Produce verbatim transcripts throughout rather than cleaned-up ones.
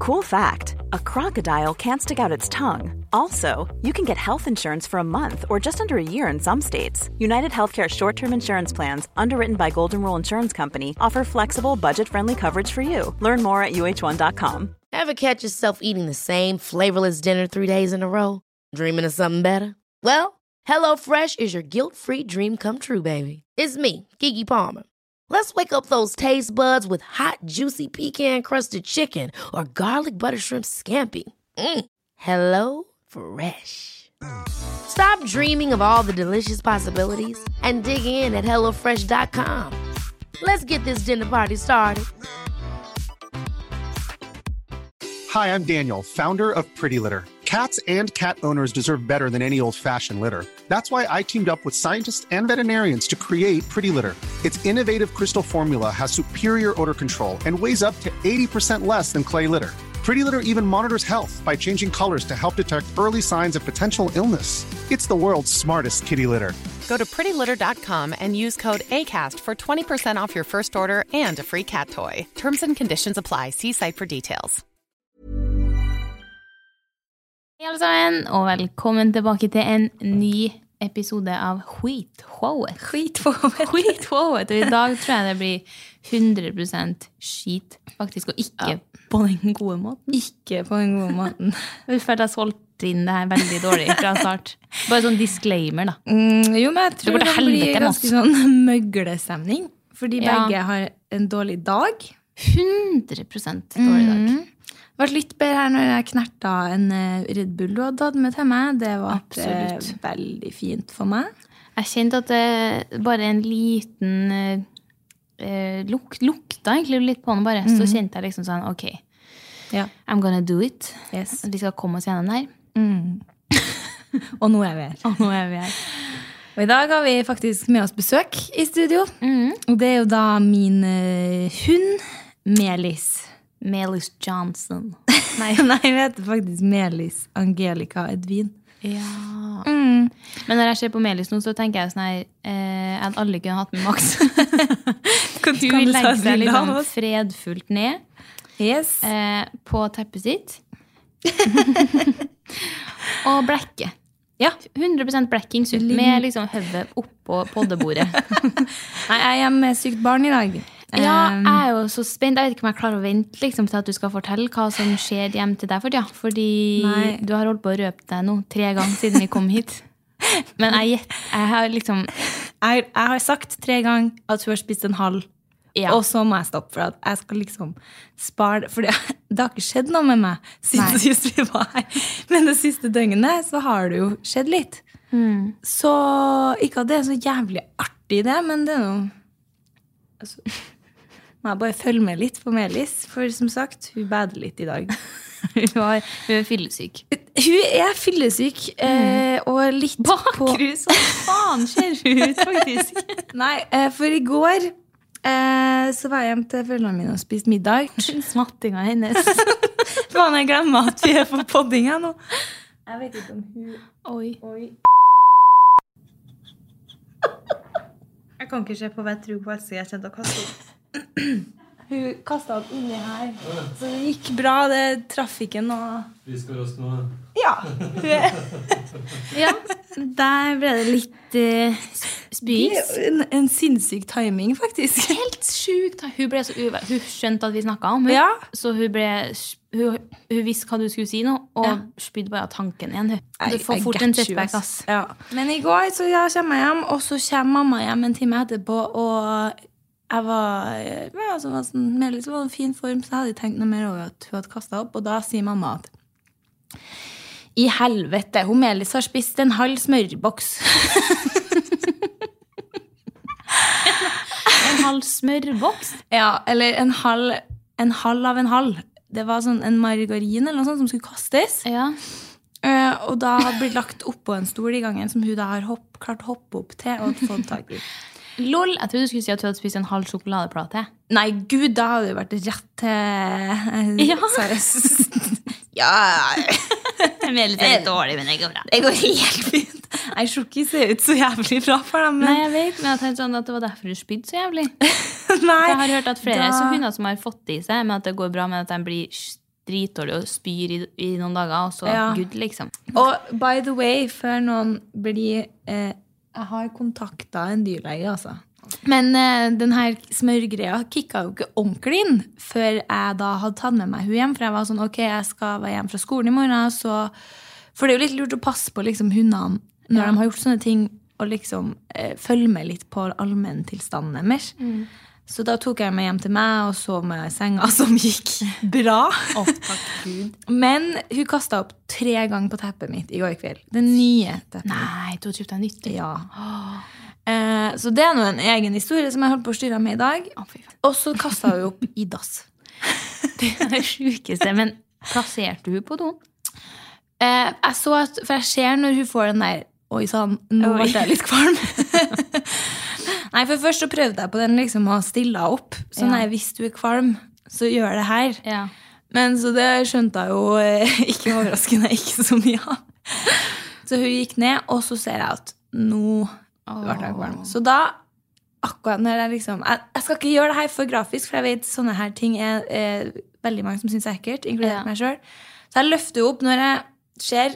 Cool fact, a crocodile can't stick out its tongue. Also, you can get health insurance for a month or just under a year in some states. United Healthcare short-term insurance plans, underwritten by Golden Rule Insurance Company, offer flexible, budget-friendly coverage for you. Learn more at U H one dot com. Ever catch yourself eating the same flavorless dinner three days in a row? Dreaming of something better? Well, HelloFresh is your guilt-free dream come true, baby. It's me, Keke Palmer. Let's wake up those taste buds with hot, juicy pecan-crusted chicken or garlic butter shrimp scampi. Mm. Hello Fresh. Stop dreaming of all the delicious possibilities and dig in at hello fresh dot com. Let's get this dinner party started. Hi, I'm Daniel, founder of Pretty Litter. Cats and cat owners deserve better than any old-fashioned litter. That's why I teamed up with scientists and veterinarians to create Pretty Litter. Its innovative crystal formula has superior odor control and weighs up to eighty percent less than clay litter. Pretty Litter even monitors health by changing colors to help detect early signs of potential illness. It's the world's smartest kitty litter. Go to pretty litter dot com and use code ACAST for twenty percent off your first order and a free cat toy. Terms and conditions apply. See site for details. Hei alle sammen, og velkommen tilbake til en ny episode av Skitshowet. Skitshowet. Skitshowet. Og i dag tror jeg det blir hundre prosent skit, faktisk, og ikke ja. På den gode måten. Ikke på den gode måten. Jeg følte jeg solgte inn det her veldig dårlig fra start. Bare sånn disclaimer da. Mm, jo, men jeg tror det, det blir ganske sånn møglestemning, fordi ja. Begge har en dårlig dag. hundre prosent dårlig dag. Mm. Det var litt bedre her når jeg knerta en Red Bull du hadde hatt med til meg. Det var eh, veldig fint for meg. Jeg kjente at det bare en liten eh, luk, lukta egentlig litt på den bare. Mm. Så kjente jeg liksom sånn, ok, ja. I'm gonna do it. Yes. Vi skal komme oss gjennom her. Mm. Og nå er vi her. Og nå er vi her. Og i dag har vi faktisk med oss besøk i studio. Mm. Og det er jo da min uh, hund, Melis. Melis Johnson. Nei, nei, jeg vet faktisk Melis Angelica Edvin. Ja. Mm. Men når jeg ser på Melis nå, så tenker jeg sånn her, eh, jeg hadde aldri kunnet hatt med Max. Hun legger seg liksom fredfullt ned yes. eh, på teppet sitt. Og blekke. Ja, hundre prosent blekking med liksom høvet opp på poddebordet. Nei, jeg er med sykt barn i dag. Ja, jeg er jo så spent. Jeg vet ikke om jeg klarer å vente liksom, til at du skal fortelle hva som skjer hjem til deg for tida. Fordi Nei. Du har holdt på å røpe deg nå tre ganger siden vi kom hit. Men jeg, jeg har liksom... Jeg, jeg har sagt tre ganger at hun har spist en halv. Ja. Og så må jeg stoppe for at jeg skal liksom spare... For det har ikke skjedd noe med meg siden sist vi var her. Men det siste døgnet så har det jo skjedd litt. Mm. Så ikke at det er så jævlig artig det, men det er noe... Altså... Må jeg bare følge med litt på Melis, for som sagt, hun bader litt i dag. hun, var, hun er fyllesyk. Hun er fyllesyk, mm. eh, og litt Bakrus, hva faen skjer hun ut, faktisk? Nei, eh, for i går eh, så var jeg hjem til foreldrene mine og spiste middag. Smattinga hennes. Faen, jeg glemmer at vi er på podding her nå. Jeg vet ikke om hun... Oi. Oi. Jeg kan ikke se på hva jeg tror på, så jeg kjente å kaste opp. Hun kastet opp inni her. Så det gikk bra, det trafikken og... Vi skal raske nå. Ja. Ja, der ble det litt uh, spys. En, en sinnssyk timing, faktisk. Helt sjukt. Hun ble så uvel. Hun skjønte at vi snakket om henne. Ja. Så hun ble... Hun, hun visste hva du skulle si nå, og ja. Spydde bare tanken igjen. Du får fort en setback, ass. Ja. Men i går så ja, kommer jeg hjem, og så kommer mamma hjem en time etterpå, og... Jeg var, ja, så var sånn, Melis var en fin form, så jeg hadde tenkt noe mer over at hun hadde kastet opp, og da sier mamma at i helvete, hun Melis har spist en halv smørboks. En halv smørboks? Ja, eller en halv, en halv av en halv. Det var sånn en margarin eller noe sånt som skulle kastes. Ja. Uh, og da hadde blitt lagt opp på en stol i gangen som hun da har hopp, klart hoppe opp til og fått tak i. Lol, jeg trodde du skulle si at du hadde spist en halv sjokoladeplate. Nei, gud, da hadde det vært rett til... Ja. Ja. Jeg er litt litt dårlig, men det går bra. Det går helt fint. Jeg sjokker ser ut så jævlig bra for dem. Men... Nei, jeg vet, men jeg tenkte sånn at det var derfor du spydde så jævlig. Nei. Jeg har hørt at flere da... så hunder som har fått det i seg, men at det går bra, men at de blir dritdårlig og spyr i, i noen dager, og så ja. Good, liksom. Og by the way, før noen blir... Eh, jeg har kontaktet en dyrlege, altså. Men eh, den her smørgreia kikket jo ikke ordentlig inn før jeg da hadde tatt med meg hun hjem, for jeg var sånn, ok, jeg skal være hjem fra skolen i morgen, så... For det er jo litt lurt å passe på liksom, hundene når ja. De har gjort sånne ting, og liksom eh, følge med litt på allmenntilstanden deres. Mm. Så da tok jeg meg hjem til meg, og så med senga som gikk bra. Oh, takk Gud. Men hun kastet opp tre ganger på teppet mitt i går kveld. Det nye teppet. Nei, du har kjøpt deg nytt. Ja. Oh. Eh, så det er nå en egen historie som jeg holdt på å styre med i dag. Oh, og så kastet hun opp i dass. Det er det sykeste, men plasserte hun på doen? Eh, jeg så at, for jeg ser når hun får den der, oi sånn, nå ble jeg litt kvalm. Nei, for først så prøvde jeg på den liksom å stille opp. Så nei, hvis du er kvalm, så gjør det her. Ja. Men så det skjønte jeg jo eh, ikke overraskende, ikke så mye av. Så hun gikk ned, og så ser jeg at nå ble jeg kvalm. Så da, akkurat når jeg liksom, jeg, jeg skal ikke gjøre det her for grafisk, for jeg vet sånne her ting er, er veldig mange som synes er ekkelt, inkludert ja. Meg selv. Så jeg løfter opp når jeg ser,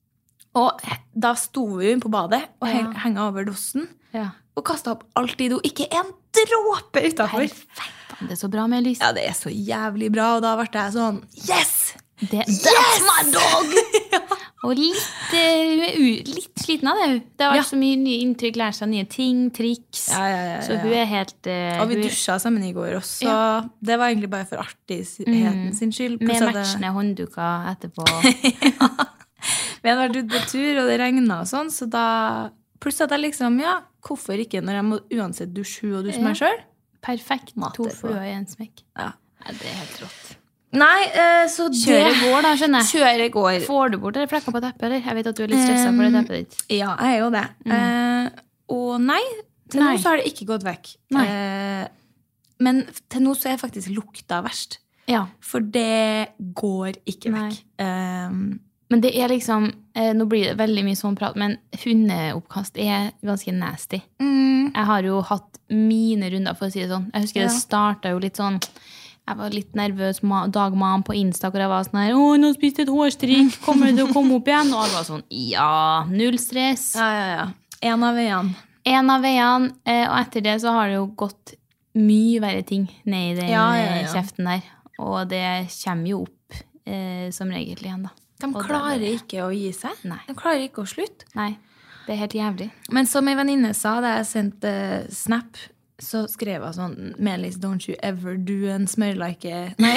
og da sto hun på badet og ja. Henget over dossen. Ja. Og kastet opp alt i do. Ikke en dråpe utenfor. Perfekt. Det er så bra med lys. Ja, det er så jævlig bra. Og da ble jeg sånn, yes! Det, yes! That's my dog! ja. Og litt, uh, litt sliten av det. Det har vært ja. Så mye nye inntrykk, lært seg nye ting, triks. Ja, ja, ja, ja. Så hun er helt... Uh, og vi dusjet sammen i går også. Ja. Det var egentlig bare for artigheten mm. sin skyld. Med matchende det... håndduker etterpå. ja. Vi hadde vært ute på tur, og det regnet og sånn, så da... Pluss at jeg liksom, ja, hvorfor ikke når jeg må uansett dusje og dusje ja. Meg selv? Perfekt. To fluer i en smekk. Ja. Ja, det er helt rått. Nei, uh, så det... Kjøre går da, skjønner jeg. Kjøre går. Får du bort det flekka på teppet, eller? Jeg vet at du er litt stresset um, for det teppet ditt. Ja, jeg er jo det. Mm. Uh, og nei, til nei. Nå så har det ikke gått vekk. Nei. Uh, men til nå så er faktisk lukta verst. Ja. For det går ikke vekk. Um, Men det er liksom, eh, nå blir det veldig mye sånn prat, men hundeoppkast er ganske nasty. Mm. Jeg har jo hatt mine runder, for å si det sånn. Jeg husker ja. Det startet jo litt sånn, jeg var litt nervøs dagmam på Insta, hvor jeg var sånn her, åh, nå spiste et hårstrikk, kommer det til å komme opp igjen? Og alle var sånn, ja, null stress. Ja, ja, ja. En av veiene. En av veiene, eh, og etter det så har det jo gått mye verre ting ned i den ja, ja, ja. Kjeften der. Og det kommer jo opp eh, som regel igjen da. De klarer det, ikke å gi seg. Nei. De klarer ikke å slutte. Nei, det er helt jævlig. Men som en venninne sa, da jeg sendte snap, så skrev jeg sånn, Melis, don't you ever do en smørlike... Nei,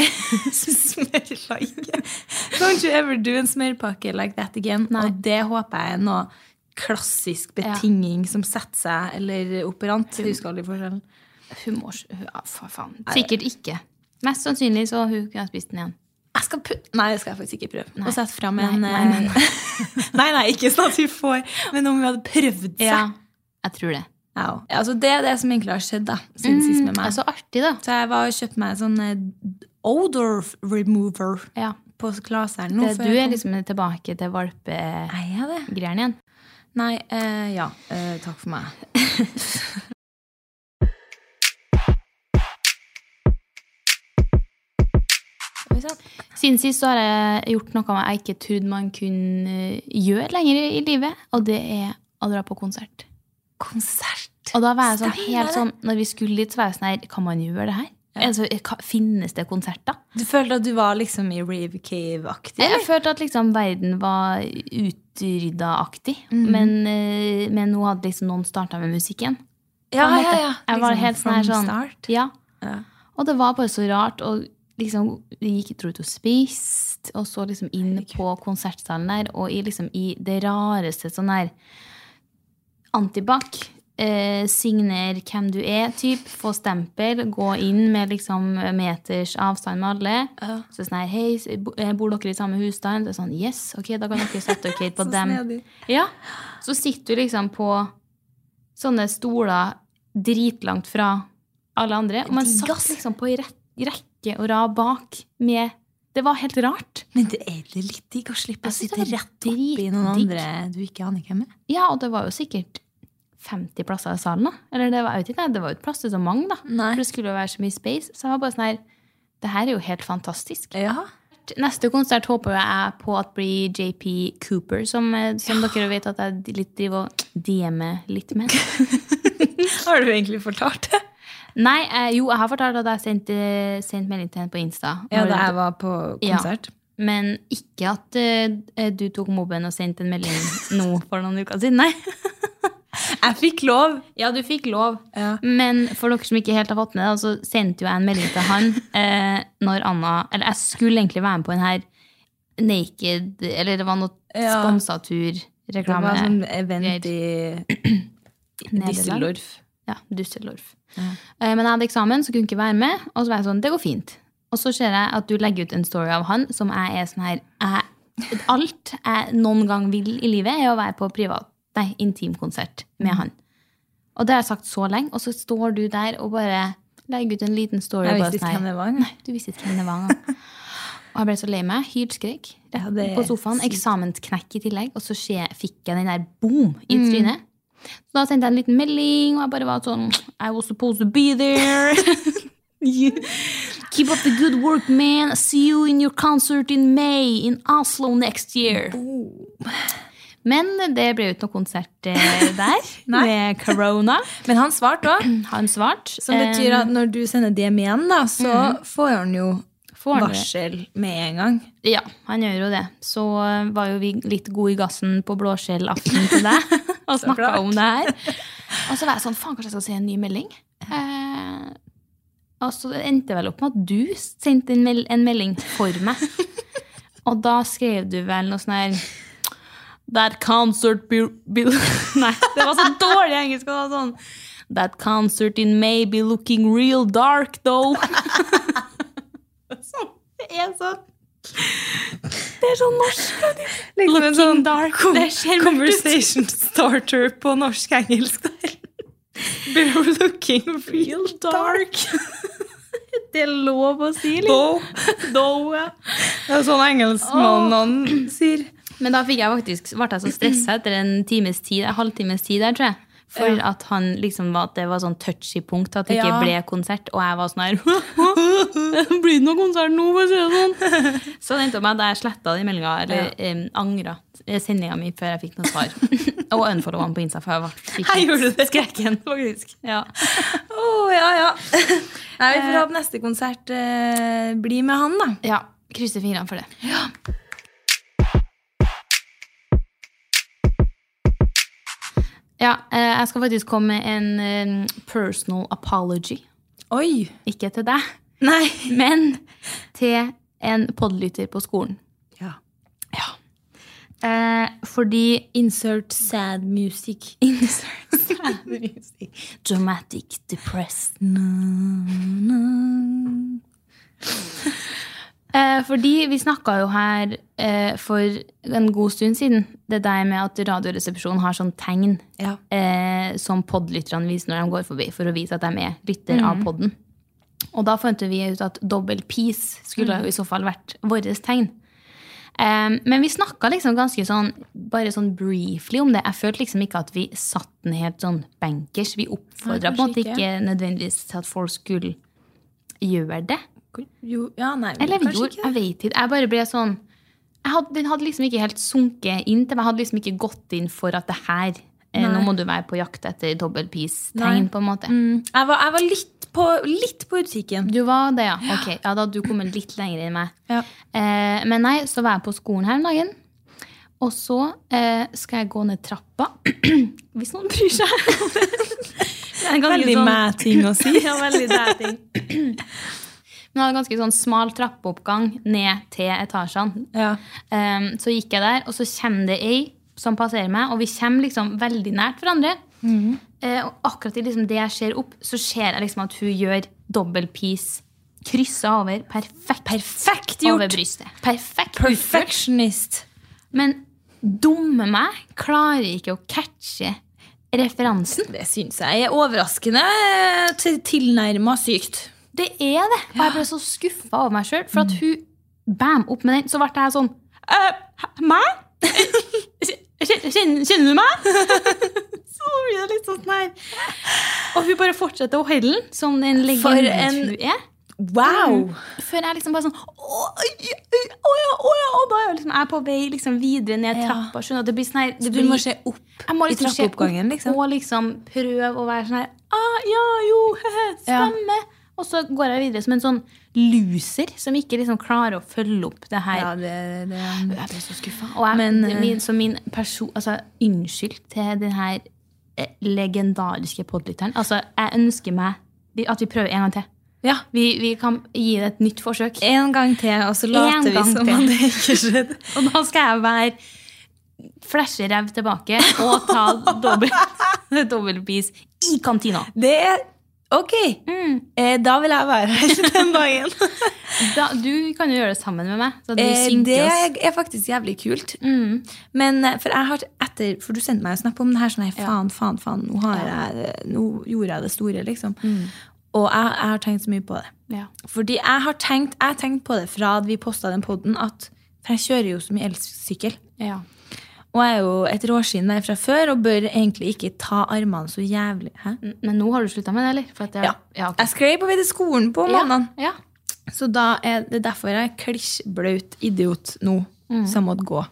smørlike. Don't you ever do en smørpakke like that again. Nei. Og det håper jeg er noe klassisk betinging ja. Som setter seg, eller operant. Jeg husker aldri forskjellen. Humors... Ja, for faen. Sikkert ikke. Mest sannsynlig så hun kunne ha spist den igjen. Jeg skal pu- nei, det skal jeg faktisk ikke prøve. Nei. Og sette frem en... Nei, nei, nei. nei, nei, ikke sånn at vi får... Men om vi hadde prøvd seg. Ja, jeg tror det. Ja, altså det er det som egentlig har skjedd da, siden mm, sist med meg. Det er så artig da. Så jeg var og kjøpt meg sånn odor remover ja. På Klaseren. Det, du er liksom tilbake til valpegreiene igjen. Nei, uh, ja, uh, takk for meg. Siden sist så har jeg gjort noe jeg ikke trodde man kunne gjøre lenger i livet, og det er å dra på konsert. Konsert? Og da var jeg sånn, helt sånn, når vi skulle litt, så var jeg sånn her, kan man gjøre det her? Ja. Altså, finnes det konserter? Du følte at du var liksom i Rave Cave-aktig? Jeg, jeg følte at liksom verden var utrydda-aktig, mm. men, men nå hadde liksom noen startet med musikken. Ja, ja, ja. Jeg var liksom helt sånn her sånn, start. Ja. ja. Og det var bare så rart, og liksom, vi gikk ut og spist, og så liksom inn på konsertsalen der, og i, liksom, i det rareste sånn her antibac, eh, signer hvem du er, typ, få stempel, gå inn med liksom meters avstand med alle, uh. så sånn her, hei, bor dere i samme husstand? Det er sånn, yes, ok, da kan dere sette dere på dem. Ja, så sitter du liksom på sånne stoler dritlangt fra alle andre, og man satt liksom på rett rekke og rad bak med... Det var helt rart. Men det er litt digg å slippe å sitte rett opp i noen andre du ikke aner hvem er. Ja, og det var jo sikkert femti plasser i salen da. Eller det var, jeg vet ikke, det var jo et plass til så mange da. Nei. For det skulle jo være så mye space. Så jeg var bare sånn her, det her er jo helt fantastisk. Ja. konsert, neste konsert håper jeg på at blir J P Cooper, som, som ja. Dere vet at jeg litt driver og D M-er litt med. Har du egentlig fortalt det? Nei, eh, jo, jeg har fortalt at jeg sendte, sendte melding til henne på Insta. Ja, da jeg var på konsert. Ja. Men ikke at uh, du tok mobben og sendte en melding nå for noen uker siden, nei. Jeg fikk lov. Ja, du fikk lov. Ja. Men for dere som ikke helt har fått med det, så sendte jo jeg en melding til han eh, når Anna, eller jeg skulle egentlig være med på en her Naked, eller det var noe ja. Sponsatur-reklame. Det var sånn event i Düsseldorf. Ja, Düsseldorf. Ja. Eh, men jeg hadde eksamen, så kunne jeg ikke være med, og så var jeg sånn, det går fint. Og så ser jeg at du legger ut en story av han, som jeg er sånn her, jeg, alt jeg noen gang vil i livet er å være på privat. Nei, intimkonsert med han. Og det har jeg sagt så lenge, og så står du der og bare legger ut en liten story. Jeg visste ikke hvem det var. Nei, du visste ikke hvem det var. Og jeg ble så lei meg, hylskrek ja, på sofaen, eksamensknekk i tillegg, og så skje, fikk jeg den der boom i trynet. Mm. Så da sendte jeg en liten melding, og jeg bare var sånn, I was supposed to be there. Keep up the good work, man. See you in your concert in May in Oslo next year. Boom. Men det ble jo ikke noe konsert der med corona. Men han svarte også. Han svarte. Som betyr at når du sender D M igjen, da, så mm. får han jo får han varsel det. Med en gang. Ja, han gjør jo det. Så var jo vi litt gode i gassen på blåskjell-aften til deg og snakket om det her. Og så var jeg sånn, faen, kanskje jeg skal se en ny melding? Eh, og så endte vel opp med at du sendte en, mel- en melding for meg. Og da skrev du vel noe sånn her That concert be, be Nei, det var så dårlig engelsk. Det var sånn That concert in May be looking real dark, though. Sånn, det er sånn Det er sånn norsk. Liksom looking sånn dark. Com- conversation starter på norsk-engelsk der. Be looking real dark. Det er lov å si, litt. Though. Though, ja. Det er sånn engelskmannen oh. sier. Men da fikk jeg faktisk, ble jeg så stresset etter en times tid, en halvtimes tid der, tror jeg. For ja. At han liksom var, at det var sånn touchy punkt, at det ikke ja. Ble konsert. Og jeg var sånn her, det blir noe konsert nå, for å si det sånn. Så det endte med at jeg slettet de meldinga, eller ja. um, angret sendingen min før jeg fikk noe svar. Og unfollow han på Insta, for jeg var fikk skrekken, faktisk. Ja. Oh, ja, ja. Nei, vi får håpe neste konsert uh, blir med han, da. Ja, krysser fingrene for det. Ja. Ja, jeg skal faktisk komme med en um, personal apology. Oi! Ikke til deg, nei, men til en poddlytter på skolen. Ja. Ja. Eh, fordi insert sad music. Insert sad music. Dramatic, depressed. No, no. Eh, fordi vi snakket jo her eh, for en god stund siden, det der med at radioresepsjonen har sånn tegn ja. eh, som poddlytterne viser når de går forbi, for å vise at de er lytter mm. av podden. Og da fant vi ut at dobbel peace skulle mm. jo i så fall vært våres tegn. Eh, men vi snakket liksom ganske sånn, bare sånn briefly om det. Jeg følte liksom ikke at vi satt den helt sånn bankers. Vi oppfordret på en måte ikke nødvendigvis til at folk skulle gjøre det. Jo, ja, nei, eller vi gjorde, jeg vet ikke. Jeg bare ble sånn, jeg hadde, den hadde liksom ikke helt sunket inn til meg. Jeg hadde liksom ikke gått inn for at det her, eh, nå må du være på jakt etter dobbel peace-tegn på en måte. Mm. Jeg var, jeg var litt, på, litt på utkikken. Du var det, ja. Ok, ja, da hadde du kommet litt lenger enn meg. Ja. Eh, men nei, så var jeg på skolen her en dagen. Og så eh, skal jeg gå ned trappa. Hvis noen bryr seg. Veldig sånn, mæ-ting å si. Ja, veldig mæ-ting. Men jeg hadde ganske sånn smal trappeoppgang ned til etasjene. Ja. Um, så gikk jeg der, og så kommer det ei som passerer meg, og vi kommer liksom veldig nært hverandre. Mm. Uh, og akkurat i liksom det jeg ser opp, så ser jeg liksom at hun gjør dobbel peace, krysset over, perfekt, perfekt gjort. Over brystet. Perfekt. Perfectionist. Men dumme meg klarer ikke å catche referansen. Det synes jeg er overraskende til tilnærmet sykt. Det er det. Og jeg ble så skuffet over meg selv, for at hun bam opp med den, så ble jeg sånn, øh, meg? Kjenner, kjenner du meg? Så blir det litt sånn her. Og hun bare fortsetter å holde den, som den legenden hun er. Wow! Mm. Før jeg liksom bare sånn, åja, åja, åja, og da er jeg, liksom, jeg på vei liksom videre ned trappa, skjønner, det blir sånn her, det du blir, må se opp jeg må liksom i trappeoppgangen, liksom. Og liksom prøve å være sånn her, ah, ja, jo, hehe, stemme. Ja. Og så går jeg videre som en sånn loser, som ikke liksom klarer å følge opp det her. Ja, det, det. Jeg blir så skuffet. Og jeg, Men, det, min, så min person, altså, unnskyld til den her legendariske poddlytteren. Altså, jeg ønsker meg at vi prøver en gang til. Ja. Vi, vi kan gi det et nytt forsøk. En gang til, og så later vi som om det ikke skjedde. Og da skal jeg være flasherev tilbake og ta dobbelt, dobbeltpris i kantina. Det er ok. Mm. Eh, da vil jeg være her den dagen. Da, du kan jo gjøre det sammen med meg. Så du eh, det oss. Er faktisk jævlig kult. Mm. Men for jeg har etter, for du sendte meg å snakke om det her sånn her, faen, faen, faen, nå, har jeg, nå gjorde jeg det store, liksom. Mm. Og jeg, jeg har tenkt så mye på det. Ja. Fordi jeg har tenkt, jeg har tenkt på det fra at vi postet den podden, at, for jeg kjører jo så mye elsykkel. Ja. Og jeg er jo et råskinn der fra før, og bør egentlig ikke ta armene så jævlig. Hæ? Men nå har du sluttet med det, eller? For at jeg, ja. Ja, okay. Jeg skrev på vei til skolen på mandagen. Ja. Ja. Så da er det derfor jeg er klisjbløt idiot nå, mm. som måtte gå.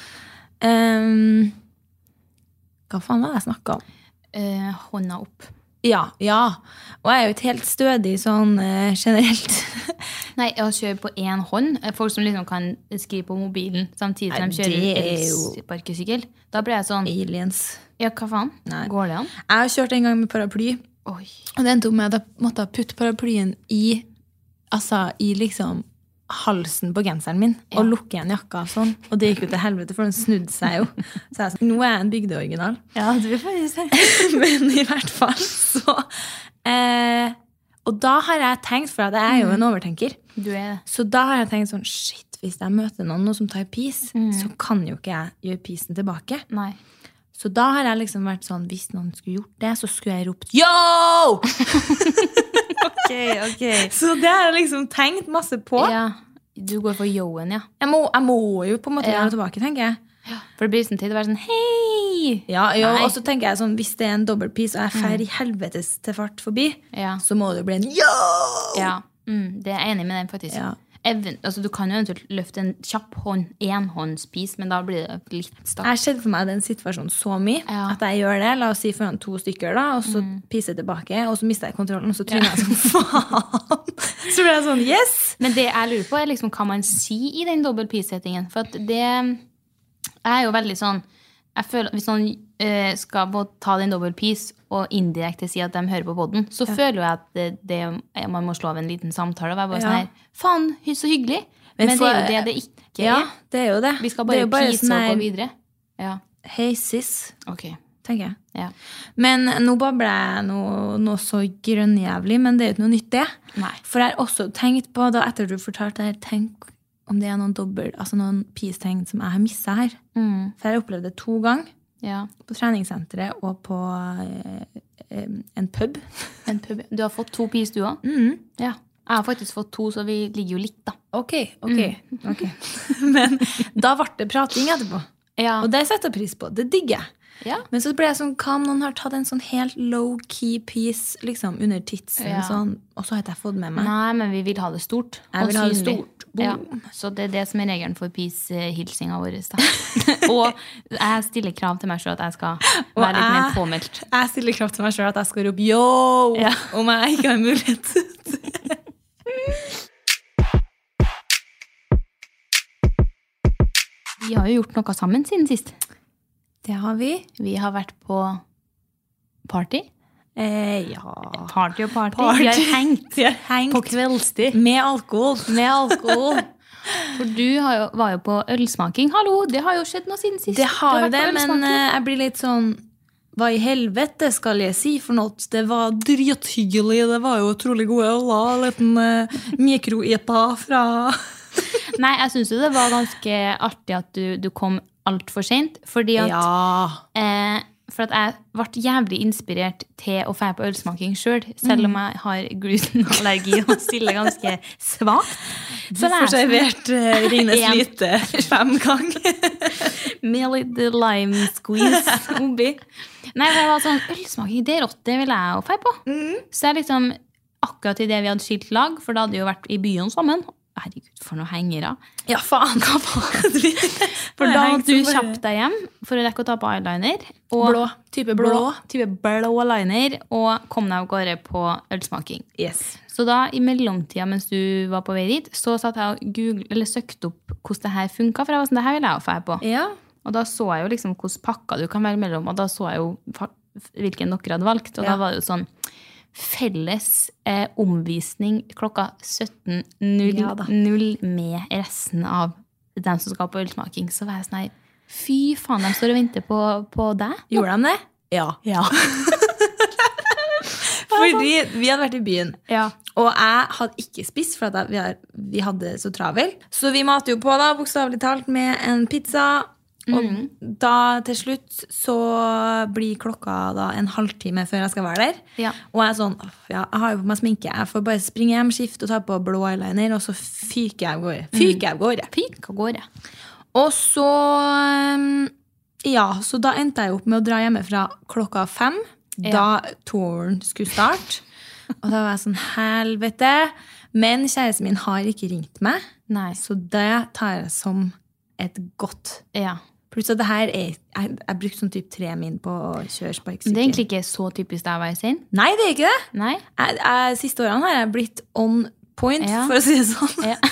Um, hva faen var det jeg snakket om? Uh, hånda opp. Ja, ja. Og jeg er jo et helt stødig sånn uh, generelt. Nei, å kjøre på en hånd. Folk som liksom kan skrive på mobilen samtidig som de kjører elsparkesykkel. Da blir jeg sånn... Aliens. Ja, hva faen? Nei. Går det an? Jeg har kjørt en gang med paraply. Oi. Og det endte opp med at jeg måtte putte paraplyen i, altså, i liksom halsen på genseren min, ja. Og lukke igjen jakka og sånn. Og det gikk jo til helvete, for den snudde seg jo. Så jeg sa, nå er jeg en bygdeoriginal. Ja, du er faktisk det. Men i hvert fall så... Eh, og da har jeg tenkt, for at jeg er jo en overtenker, du er. Så da har jeg tenkt sånn, shit, hvis jeg møter noen, noen som tar pis, mm. så kan jo ikke jeg gjøre pisen tilbake. Nei. Så da har jeg liksom vært sånn, hvis noen skulle gjort det, så skulle jeg ropt, yo! Ok, ok. Så det har jeg liksom tenkt masse på. Ja, du går for yo-en, ja. Jeg må, jeg må jo på en måte gjøre det tilbake, tenker jeg. Ja. For det blir sånn tid å være sånn, hei! Ja, jo, og så tenker jeg sånn, hvis det er en dobbeltpis, og jeg fer i helvetes til fart forbi, ja. Så må det jo bli en yo! Ja, mm, det er jeg enig med den faktisk. Ja. Even, altså, du kan jo eventuelt løfte en kjapp hånd, enhåndspis, men da blir det litt stakk. Jeg skjedde for meg den situasjonen så mye, ja. At jeg gjør det, la oss si foran to stykker da, og så mm. piser jeg tilbake, og så mister jeg kontrollen, og så tryner jeg sånn, faen! Så blir jeg sånn, yes! Men det jeg lurer på er liksom, hva man sier i den dobbeltpissettingen, for at det er jo veldig sånn, jeg føler, hvis noen uh, skal ta den dobbeltpis og indirekte si at de hører på podden, så ja. Føler jeg at det, det, man må slå av en liten samtale og være bare ja. Sånn her, faen, så hyggelig. Men, Men for, det er jo det det ikke ja, er. Det er jo det. Vi skal bare, bare pise og gå videre. Ja. Hei, sis. Ok. Tenker jeg. Ja. Men nå babler jeg noe, noe så grønnjævlig, men det er jo ikke noe nytt det. Nei. For jeg har også tenkt på, da etter du fortalte det her, tenk om det er noen dobbelt, altså noen pistegn som jeg har misset her. Mm. For jeg har opplevd det to ganger. Ja. På treningssenteret og på eh, en pub. En pub. Du har fått to pis du også? Mm. Ja. Jeg har faktisk fått to, så vi ligger jo litt da. Ok, ok. Mm. okay. Men da ble det prating etterpå. Ja. Og det setter jeg pris på. Det digger jeg. Ja. Men så ble jeg sånn, hva om noen har tatt en sånn helt low-key piece liksom under tidsen, ja. Sånn, og så har jeg fått med meg. Nei, men vi vil ha det stort. Jeg vil ha det stort. Ja. Så det er det som er regelen for peace-hilsinga vår. Og jeg stiller krav til meg selv at jeg skal være litt jeg, mer påmeldt. Jeg stiller krav til meg selv at jeg skal rope yo, ja. Om jeg ikke har mulighet. Vi har jo gjort noe sammen siden sist. Det har vi. Vi har vært på party. Eh, ja. Party og party. party. Vi har hengt, vi har hengt. På kveldstid. Med alkohol. Med alkohol. For du har jo, var jo på ølsmaking. Hallo, det har jo skjedd noe siden sist. Det har jo det, men jeg blir litt sånn, hva i helvete skal jeg si for noe? Det var drithyggelig. Det var jo utrolig gode øl. Liten uh, mikro-epa fra... Nei, jeg synes jo det var ganske artig at du, du kom alt for sent, fordi at, ja. eh, for at jeg ble jævlig inspirert til å fære på ølsmaking selv, selv om jeg har glutenallergi og stiller ganske svagt. Du får servert uh, Ringnes Lite fem ganger. Med litt lime squeeze oppi. Nei, det var sånn, ølsmaking, det er rått, det vil jeg å fære på. Mm. Så jeg liksom, akkurat i det vi hadde skilt lag, for da hadde vi jo vært i byen sammen. Herregud, for noen hengere. Ja, faen, hva faen? For da hadde du kjapt deg hjem for å rekke å ta på eyeliner. Og blå, type blå. blå. Type blå liner, og kom deg av gårde på ølsmaking. Yes. Så da, i mellomtida mens du var på vei dit, så satt jeg og Google, eller søkte opp hvordan det her funket, for jeg var sånn, det her vil jeg jo få på. Ja. Og da så jeg jo liksom hvordan pakker du kan være mellom, og da så jeg jo hvilken dere hadde valgt, og ja. Da var det jo sånn felles eh, omvisning klokka sytten null ja, med resten av dem som skal på ølsmaking. Så var jeg sånn her, fy faen, de står og venter på, på deg. Gjorde de det? Ja. Ja. Fordi vi hadde vært i byen, ja. Og jeg hadde ikke spist, for at vi, har, vi hadde så travel. Så vi mater jo på da, bokstavelig talt, med en pizza. Og mm. da til slutt så blir klokka da en halvtime før jeg skal være der. Ja. Og jeg er sånn, ja, jeg har jo på meg sminke. Jeg får bare springe hjem, skifte og ta på blå eyeliner, og så fyker jeg av gårde. Fyker jeg av gårde. Fyker av gårde. Og så, ja, så da endte jeg opp med å dra hjemmefra klokka fem, ja. Da touren skulle starte. Og da var jeg sånn, helvete. Men kjæresten min har ikke ringt meg. Nei. Så det tar jeg som et godt. Ja. Plutselig det her er, jeg, jeg brukte sånn typ tre min på å kjøre sparksykkel. Det er egentlig ikke så typisk deg å være sin. Nei, det er ikke det. Nei. Jeg, jeg, siste årene har jeg blitt on point, ja. For å si det sånn. Ja.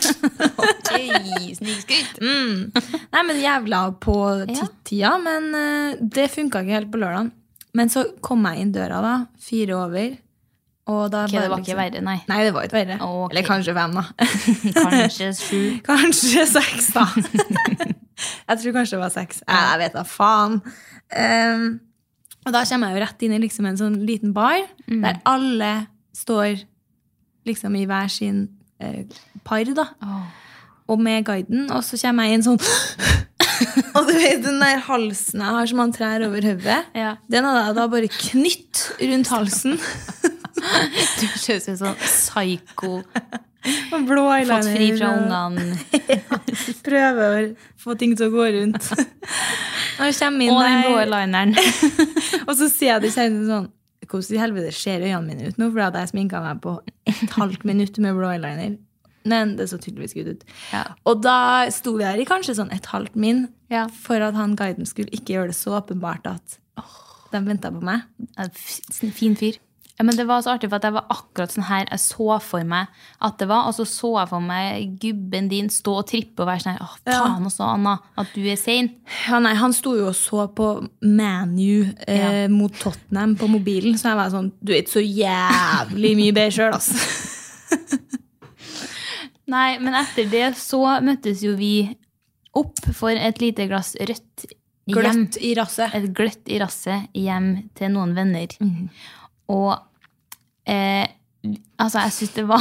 Ok, snikskryt. Mm. Nei, men jævla på titt-tida, men uh, det funket ikke helt på lørdagen. Men så kom jeg inn døra da, fire over. Og da okay, det var liksom, ikke verre, nei. Nei, det var ikke verre. Oh, okay. Eller kanskje fem da. Kanskje sju. Kanskje seks da. Jeg tror kanskje det var seks. Ja. Jeg vet da, faen. Um, og da kommer jeg jo rett inn i liksom en sånn liten bar, mm. der alle står liksom i hver sin uh, par da. Oh. Og med guiden, og så kommer jeg inn sånn... Og du vet, den der halsen jeg har som man trær over høvet, ja. Den hadde jeg da bare knytt rundt halsen. Du ser ut som psyko. Og blå eyeliner. Fått fri fra ungene. Ja, prøver å få ting til å gå rundt. Og jeg kommer inn og der. den blå eyelineren. Og så sier jeg til kjæresten sånn, hvordan i helvete ser øynene mine ut nå, for at jeg sminket meg på et halvt minutt med blå eyeliner. Men det så tydeligvis good ut. Ja. Og da sto vi her i kanskje sånn et halvt min, ja. For at han guiden skulle ikke gjøre det så åpenbart at åh, de ventet på meg. Fin fyr. Ja, men det var så artig, for at jeg var akkurat sånn her, jeg så for meg at det var, og så så jeg for meg gubben din stå og trippe og være sånn her, åh, faen ja. Også, Anna, at du er sen. Ja, nei, han sto jo og så på Man U eh, ja. Mot Tottenham på mobilen, så jeg var sånn, du er ikke så jævlig mye bedre selv, altså. Nei, men etter det så møttes jo vi opp for et lite glass rødt hjem. Gløtt i rasset. Et gløtt i rasset hjem til noen venner. Mm. Og eh, altså, jeg synes det var...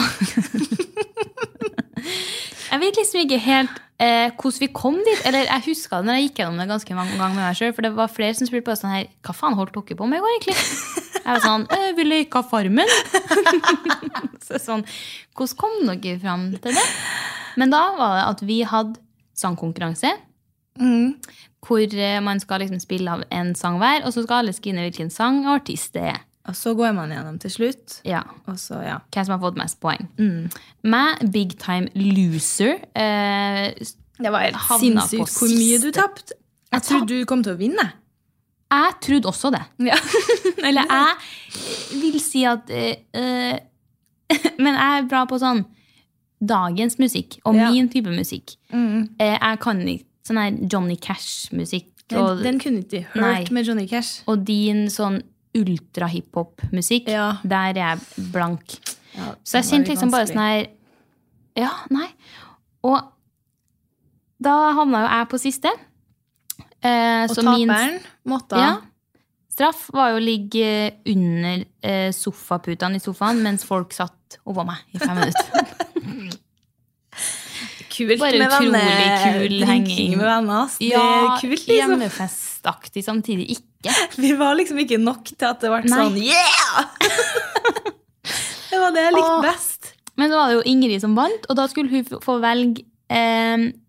Jeg vet liksom ikke helt eh, hvordan vi kom dit. Eller jeg husker det når jeg gikk gjennom det ganske mange ganger med meg selv, for det var flere som spurte på sånn her, hva faen holdt dere på med i går egentlig? Jeg var sånn, eh, vi leker Farmen. Så sånn, hvordan kom dere frem til det? Men da var det at vi hadde sangkonkurranse, mm. hvor man skal liksom spille av en sang hver, og så skal alle skrive hvilken sang og artist det er. Og så går man gjennom til slutt. Ja. Og så, ja. Hvem som har fått mest poeng. Mm. Med Big Time Loser. Eh, det var helt sinnssykt hvor mye du tappte. Jeg trodde du kom til å vinne. Jeg trodde også det. Ja. Eller jeg vil si at uh, men jeg er bra på sånn dagens musikk og ja. Min type musikk. Mm. Uh, jeg kan ikke sånn her Johnny Cash-musikk. Den, den kunne ikke hørt nei. Med Johnny Cash. Og din sånn ultra-hiphop-musikk, ja. Der er jeg blank. Ja, så jeg kjente liksom bare sånn her ja, nei. Og da havna jo jeg på siste. Eh, og taperen måtte ja, straff var jo å ligge under eh, sofaputene i sofaen mens folk satt oppå meg i fem minutter. Kult bare med utrolig venner, kul henging med venner. Det ja, er kult liksom. Hjemmefestaktig samtidig ikke. Vi var liksom ikke nok til at det var sånn yeah! Det var det jeg likte og, best. Men så var det jo Ingrid som vant, og da skulle hun få velge eh,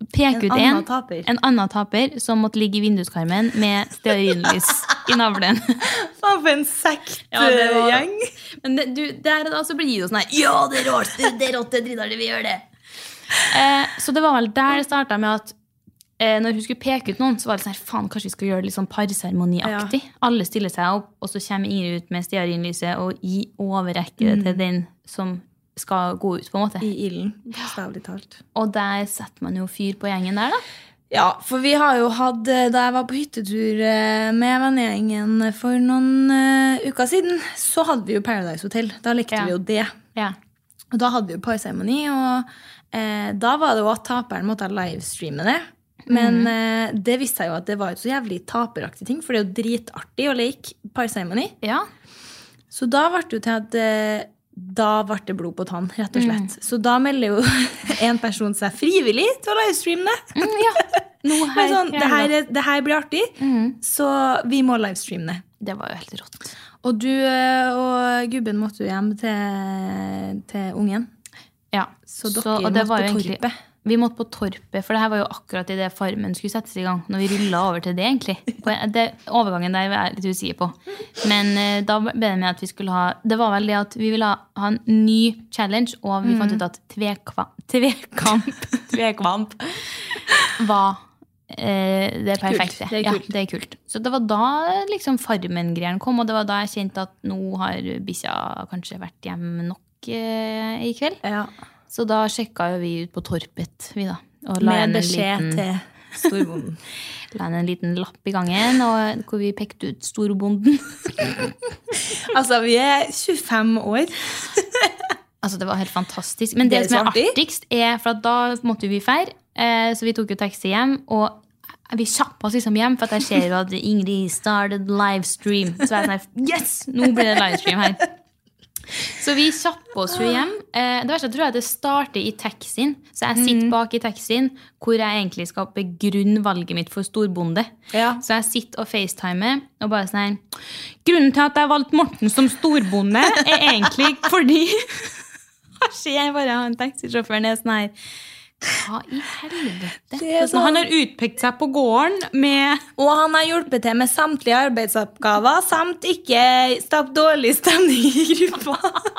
peke ut en, taper. en annen taper som måtte ligge i vinduskarmen med stearinlys i navlen. Faen for en sektgjeng. Ja, men det, du, der og da så blir det jo sånn her, ja, det er rått, det, det er rått, det er dritt, vi gjør det. Eh, så det var vel der det startet med at eh, når hun skulle peke ut noen, så var det sånn her, faen, kanskje vi skal gjøre det litt sånn parseremoniaktig. Ja. Alle stiller seg opp, og så kommer Ingrid ut med stearinlyset og i overrekke det mm. til den som skal gå ut på en måte. I ilden, stavlig talt. Og der setter man jo fyr på gjengen der da. Ja, for vi har jo hatt, da jeg var på hyttetur med vennegjengen for noen uh, uker siden, så hadde vi jo Paradise Hotel. Da likte ja. vi jo det. Ja. Og da hadde vi jo parseremoni, og uh, da var det jo at taperen måtte livestreame det. Men mm. uh, det visste jeg jo at det var et så jævlig taperaktig ting, for det er jo dritartig å leke parseremoni. Ja. Så da ble det jo til at... Uh, Da ble det blod på tann, rett og slett. Mm. Så da melder jo en person seg frivillig til å livestreame det. Mm, ja. Noe her, sånn, det, her er, det her blir artig, mm. så vi må livestreame det. Det var jo helt rått. Og du og gubben måtte jo hjem til, til ungen. Ja. Så dere så, måtte på egentlig, torpet. Vi måtte på torpet, for det her var jo akkurat i det Farmen skulle settes i gang, når vi rullet over til det egentlig. På det, overgangen der var jeg litt usikker på. Men eh, da ble det med at vi skulle ha, det var vel det at vi ville ha en ny challenge, og vi mm. fant ut at tvekva, tvekamp, tvekvamp var eh, det perfekte. Det er kult. Ja, det er kult. Så det var da liksom Farmen-greien kom, og det var da jeg kjente at nå har Bisha kanskje vært hjemme nok eh, i kveld. Ja. Så da sjekket jo vi ut på torpet, vi da. Og med beskjed liten, til storbonden. La en liten lapp i gangen, og hvor vi pekte ut storbonden. Altså, vi er tjuefem år. Altså, det var helt fantastisk. Men det, det som er artigst er, for da måtte vi fære, så vi tok jo taxi hjem, og vi kjappet oss liksom hjem, for at jeg ser jo at Ingrid started livestream. Så jeg er sånn, yes, nå blir det livestream her. Så vi kjapper oss jo hjem. Det verste tror jeg at det starter i taxien. Så jeg sitter bak i taxien, hvor jeg egentlig skal begrunne valget mitt for storbonde. Ja. Så jeg sitter og facetimer, og bare sånn, grunnen til at jeg valgte Morten som storbonde, er egentlig fordi jeg ser bare en taxisjåfør ned sånn her. Hva i helvete? Sånn. Han har utpekt seg på gården med... Og han har hjulpet til med samtlige arbeidsoppgaver, samt ikke skapt dårlig stemning i gruppa.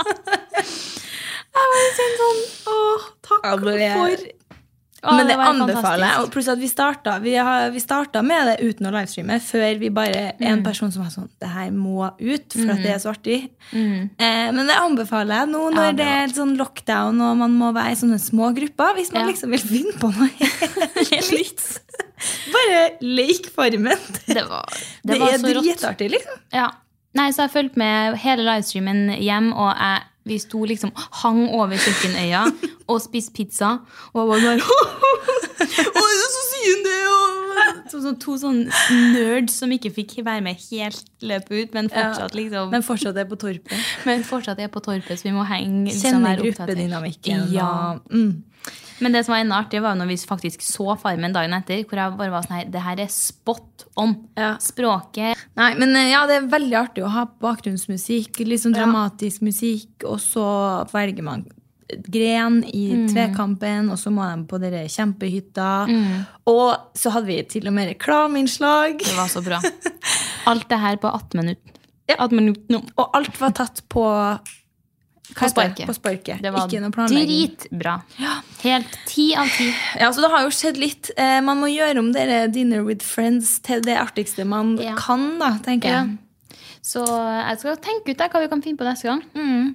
Jeg var sånn, åh, takk ja, det er... for... Åh, men det, det anbefaler jeg. Og pluss at vi startet, vi, har, vi startet med det uten å livestreame, før vi bare mm. en person som var sånn, det her må ut, for mm. at det er så artig. Mm. Eh, men det anbefaler jeg nå når ja, det, det er sånn lockdown, og man må være i sånne små grupper, hvis man ja. liksom vil finne på noe helt nytt. Bare lek Farmen. Det, var, det, det var er dritartig, liksom. Ja. Nei, så jeg følte med hele livestreamen hjem, og jeg, vi sto liksom, hang over kjøkkenøya og spiste pizza, og var bare, åh, så sier hun det, og så, så, to sånn nerds som ikke fikk være med helt løpet ut, men fortsatt liksom. Men fortsatt er på torpet. Men fortsatt er på torpet, så vi må henge. Liksom, kjenne gruppedynamikken. Ja. Mm. Men det som var enda artig var når vi faktisk så Farmen dagen etter, hvor jeg bare var sånn her, det her er spot on. Ja. Språket. Nei, men ja, det er veldig artig å ha bakgrunnsmusikk, litt sånn dramatisk ja. musikk, og så velger man gren i mm. tvekampen, og så må de på dere kjempehytta. Mm. Og så hadde vi til og med reklameinnslag. Det var så bra. Alt det her på atten minutter. Ja. atten minutter nå. Og alt var tatt på... På sparket. På sparket. Det var dritbra. Ja. Helt ti av ti. Ja, så det har jo skjedd litt. Eh, man må gjøre om dere Dinner with Friends til det artigste man ja. kan, da, tenker jeg. Ja. Så jeg skal tenke ut der hva vi kan finne på neste gang. Mm.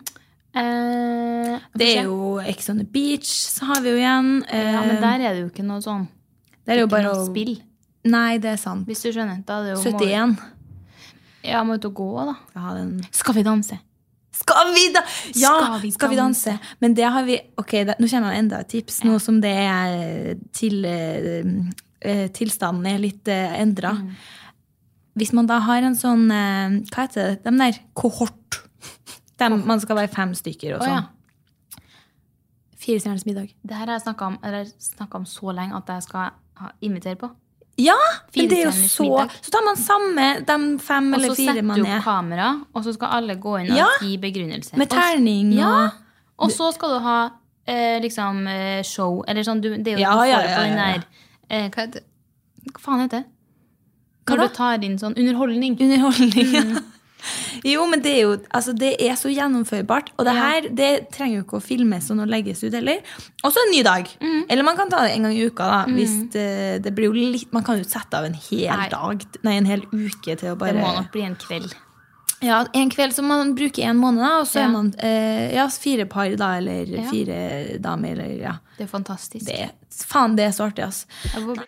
Eh, det er jo Ex on the Beach, så har vi jo igjen. Eh, ja, men der er det jo ikke noe sånn. Det er jo bare å spill. Nei, det er sant. Hvis du skjønner. Da er det jo syttien. Ja, må ut og gå, da. Ja, den... Skal vi danse? Skal vi da? Ja, skal vi, skal vi danse? Men det har vi... Ok, da, nå kommer jeg enda et tips. Nå som det er til... Uh, tilstanden er litt uh, endret. Mm. Hvis man da har en sånn... Uh, hva heter det? De der kohort. De, man skal være fem stykker og sånn. Oh, ja. Fire stjerners middag. Det her har jeg snakket om, eller snakket om så lenge at jeg skal ha, invitere på. Ja, men det er jo så... Middag. Så tar man samme, de fem eller fire man er. Og så setter du kamera, og så skal alle gå inn og ja, gi begrunnelse. Med terning. Og, ja, og så skal du ha eh, liksom eh, show, eller sånn, du, det er jo Ja, du får ja, det på ja, den ja, ja. der, eh, hva, heter, hva faen heter det? Hva Når da? du tar inn sånn underholdning. Underholdning, ja. Jo, men det er jo, altså det er så gjennomførbart. Og det Ja. her, det trenger jo ikke å filmes og legges ut heller. Og så en ny dag. Eller man kan ta det en gang i uka da. Hvis det, det blir jo litt, man kan jo sette av en hel Nei. dag, nei, en hel uke til å bare... Det må nok bli en kveld. Ja, en kveld som man bruker en måned da, og så Ja. er man eh, ja, fire par da, eller Ja. fire damer, eller ja. Det er fantastisk. Det, faen, det er så artig, ass. Jeg får-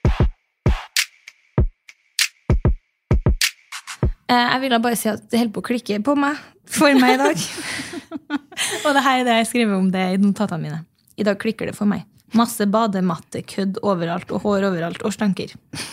Eh, Jeg ville bare si at det holder på å klikke på meg, for meg i dag. Og det her er det jeg skriver om det i notatene mine. I dag klikker det for meg. Masse badematte, kødd overalt, og hår overalt, og stanker.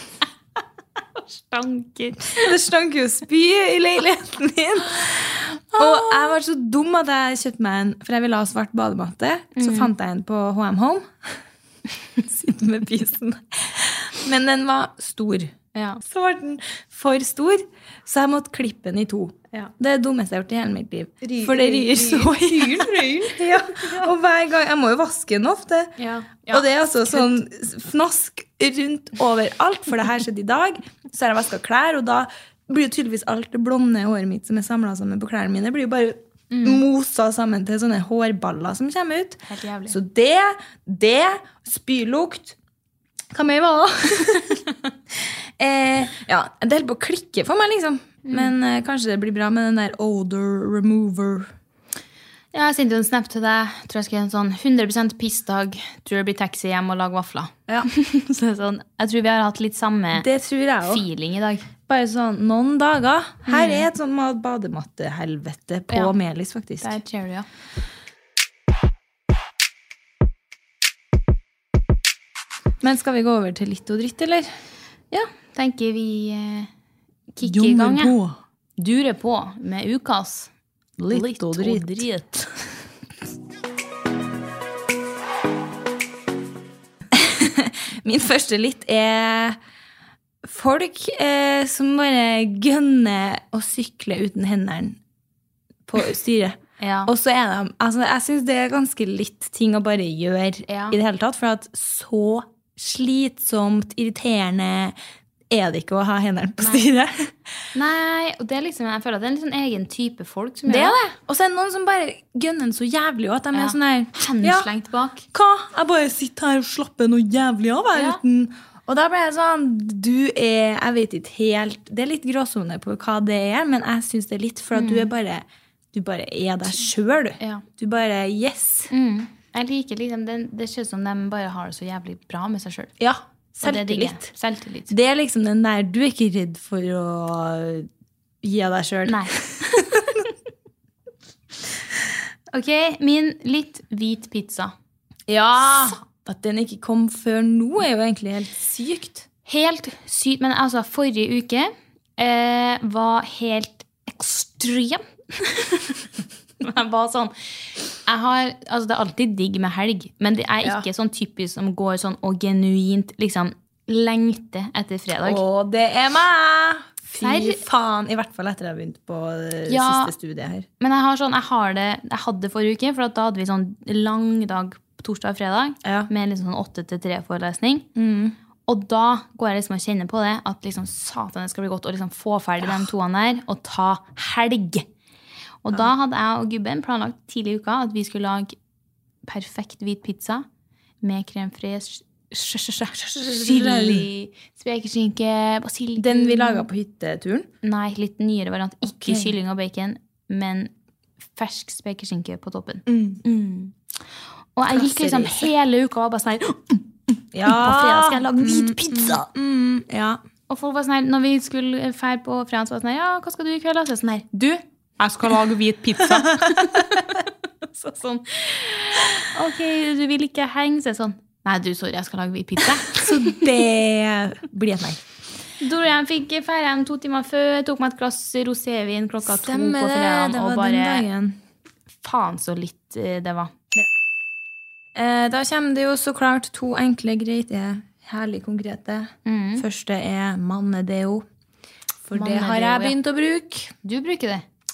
Stanker. Det stanker jo spy i leiligheten min. Og jeg var så dum at jeg kjøpte meg en, for jeg ville ha svart badematte, så fant jeg en på H and M Home. Sitter med pysen. Men den var stor. Ja. Så var den for stor, så jeg måtte klippe den i to. Ja. Det er det dummeste jeg har gjort i hele mitt liv. Ry- For det ry- ryr så ry- ja. Og hver gang, jeg må jo vaske den ofte. Ja. Og det er altså sånn fnask rundt overalt, for det her skjedde i dag. Så har jeg vasket klær, og da blir jo tydeligvis alt det blonde håret mitt som er samlet sammen på klærne mine, blir jo bare mosa sammen til sånne hårballer som kommer ut. Helt jævlig. Så det, det, spylukt, hva mer var det? eh, ja, det holder på å klikke for meg, liksom. Men eh, kanskje det blir bra med den der odor remover. Ja, jeg sendte jo en snap til deg. Tror jeg skal gjøre en sånn hundre prosent pissdag. Tror det blir taxi hjem og lage vafler. Ja, Så det er sånn, jeg tror vi har hatt litt samme det tror jeg også. feeling i dag. Bare sånn noen dager. Her er et sånn mat- badematte-helvete på Ja. Melis, faktisk. Der ser du, ja. Men skal vi gå over til litt og dritt, eller? Ja, tenker vi eh, kikker i gang. Ja. Durer på med ukas Litt og dritt. dritt. Min første litt er folk eh, som bare gønner å sykle uten hendene på styret. Ja. Og så er de, altså jeg synes det er ganske litt ting å bare gjøre Ja. i det hele tatt, for at så slitsomt, irriterende er det ikke å ha hendene på styret. Nei, og det er liksom, jeg føler at det er en litt sånn egen type folk som Det gjør er det. Og så er det noen som bare gønner den så jævlig, og at de Ja. er sånn her, Henslengt bak. hva? Jeg bare sitter her og slapper noe jævlig av her Ja. uten. Og da ble jeg sånn, du er, jeg vet ikke helt, det er litt gråzone på hva det er, men jeg synes det er litt, for at du er bare, du bare er deg selv, du. Ja. Du bare, yes. Mm. Jeg liker liksom, det, det ser ut som de bare har det så jævlig bra med seg selv. Ja, Og det digger jeg. selvtillit. Selvtillit. Det er liksom den der, du er ikke redd for å gi av deg selv. Nei. Ok, min litt hvit pizza. Ja, at den ikke kom før nå er jo egentlig helt sykt. Helt sykt, men altså forrige uke eh, var helt ekstrem. Jeg var sånn, jeg har, altså det er alltid digg med helg, men det er Ja. ikke sånn typisk som går sånn og genuint liksom lengte etter fredag. Og det er meg! Fy Serr? faen, i hvert fall etter jeg har begynt på det Ja. siste studiet her. Men jeg har sånn, jeg har det, jeg hadde det forrige uke, for at da hadde vi sånn lang dag på torsdag og fredag, Ja. med liksom sånn åtte til tre forelesning. Og da går jeg liksom og kjenner på det, at liksom satan det skal bli godt å liksom få ferdig de toene der, og ta helg. Og da hadde jeg og gubben planlagt tidlig i uka at vi skulle lage perfekt hvit pizza med crème fraîche, chili, spekeskinke, basilikum. Den vi laget på hytteturen. Nei, litt nyere variant. Ikke Ok. kylling og bacon, men fersk spekeskinke på toppen. Mm. Og jeg gikk liksom Klassereise. hele uka og bare sånn her, Ja. på fredag skal jeg lage hvit pizza. Mm, ja. Og folk var sånn her, når vi skulle fære på fredag, så var det sånn her, ja, hva skal du i kveld? da? Så jeg sånn her, du, jeg skal lage hvit pizza. så sånn, ok, du vil ikke henge, så jeg sånn, nei du, sorry, jeg skal lage hvit pizza. Så det blir et nei. Dorian fikk fære hjem to timer før, tok meg et glass rosévin klokka to Stemmer på det, fredagen, det og var bare, den dagen. faen så litt eh, det var. Eh, da kommer det jo så klart to enkle, greite, herlig konkrete. Første er mannedeo. For det har jeg Mannedeo, ja. begynt å bruke. Du bruker det.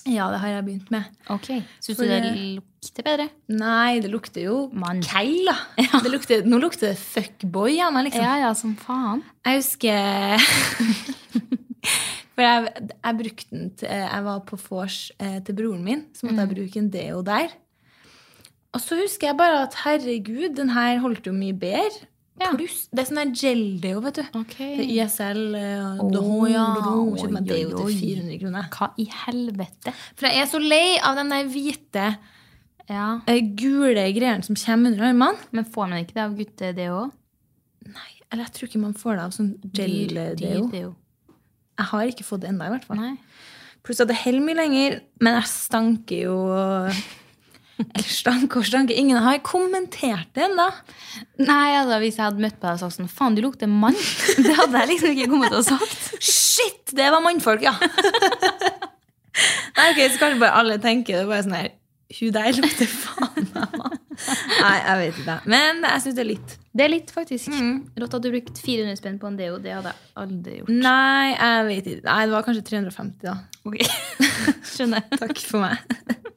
Ja, det har jeg begynt med. Ok, synes du det lukter bedre? Nei, det lukter jo Mann. keil da. Ja. Det lukter, nå lukter det fuckboy av meg, liksom. Ja, ja, som faen. Jeg husker... For jeg, jeg brukte den til... Jeg var på vors eh, til broren min, så måtte mm. jeg bruke en deo der. Og så husker jeg bare at, herregud, den her holdt jo mye bedre. Ja. Pluss, det er sånn der gel-deo, vet du. Okay. Det er Y S L. Uh, oh, ja. Kjøp meg deo til fire hundre kroner. Hva i helvete? For jeg er så lei av den der hvite, ja. uh, gule greiene som kommer under armene. Men får man ikke det av gutte-deo? Nei, eller jeg tror ikke man får det av sånn gel-deo. Jeg har ikke fått det enda i hvert fall. Nei. Pluss at det holder mye lenger, men jeg stanker jo... Eller stank og stank. Ingen har kommentert det enda. Nei, altså, hvis jeg hadde møtt på deg og sagt sånn, faen, du lukter mann. Det hadde jeg liksom ikke kommet til å sagt. Shit, det var mannfolk, ja. Nei, ok, så kanskje bare alle tenker det bare sånn her, hun der lukter faen av mann. Nei, jeg vet ikke det. Men jeg synes det er litt. Det er litt, faktisk. Mm. Rått at du brukt fire hundre spenn på en deo, det hadde jeg aldri gjort. Nei, jeg vet ikke. Nei, det var kanskje tre hundre og femti da. Ok, skjønner. Takk for meg.